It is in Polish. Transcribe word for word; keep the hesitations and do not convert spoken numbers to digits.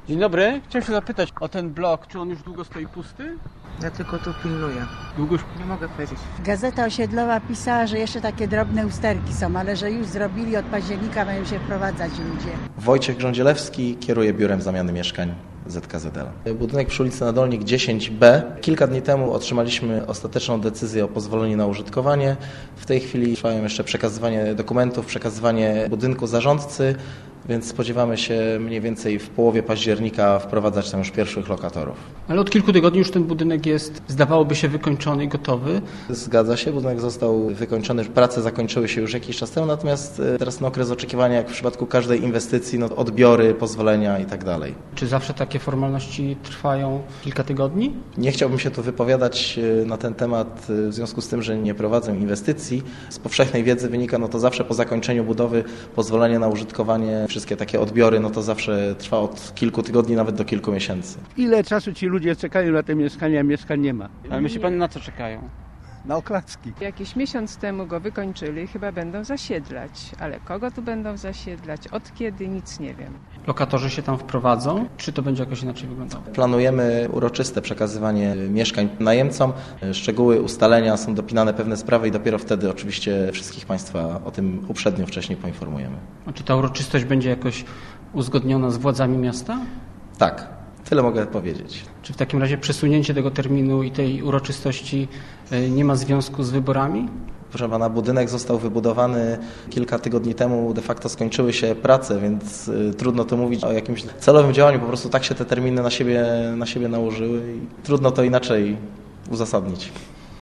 Dzień dobry. Chciałem się zapytać o ten blok. Czy on już długo stoi pusty? Ja tylko tu pilnuję. Długo już... Nie mogę powiedzieć. Gazeta Osiedlowa pisała, że jeszcze takie drobne usterki są, ale że już zrobili, od października mają się wprowadzać ludzie. Wojciech Grządzielewski kieruje biurem zamiany mieszkań Z K Z L. Budynek przy ulicy Nadolnik dziesięć B. Kilka dni temu otrzymaliśmy ostateczną decyzję o pozwoleniu na użytkowanie. W tej chwili trwają jeszcze przekazywanie dokumentów, przekazywanie budynku zarządcy, więc spodziewamy się mniej więcej w połowie października wprowadzać tam już pierwszych lokatorów. Ale od kilku tygodni już ten budynek jest, zdawałoby się, wykończony i gotowy. Zgadza się, budynek został wykończony, prace zakończyły się już jakiś czas temu, natomiast teraz no, okres oczekiwania, jak w przypadku każdej inwestycji, no, odbiory, pozwolenia i tak dalej. Czy zawsze takie formalności trwają kilka tygodni? Nie chciałbym się tu wypowiadać na ten temat w związku z tym, że nie prowadzę inwestycji. Z powszechnej wiedzy wynika, no to zawsze po zakończeniu budowy pozwolenie na użytkowanie, wszystkie takie odbiory, no to zawsze trwa od kilku tygodni, nawet do kilku miesięcy. Ile czasu ci ludzie czekają na te mieszkania, a mieszkań nie ma? Ale myśli pan, na co czekają? Na oklaski. Jakiś miesiąc temu go wykończyli, chyba będą zasiedlać, ale kogo tu będą zasiedlać, od kiedy, nic nie wiem. Lokatorzy się tam wprowadzą, czy to będzie jakoś inaczej wyglądało? Planujemy uroczyste przekazywanie mieszkań najemcom. Szczegóły, ustalenia, są dopinane pewne sprawy i dopiero wtedy oczywiście wszystkich Państwa o tym uprzednio wcześniej poinformujemy. A czy ta uroczystość będzie jakoś uzgodniona z władzami miasta? Tak, tyle mogę powiedzieć. Czy w takim razie przesunięcie tego terminu i tej uroczystości nie ma związku z wyborami? Proszę pana, budynek został wybudowany kilka tygodni temu, de facto skończyły się prace, więc trudno to mówić o jakimś celowym działaniu, po prostu tak się te terminy na siebie, na siebie nałożyły i trudno to inaczej uzasadnić.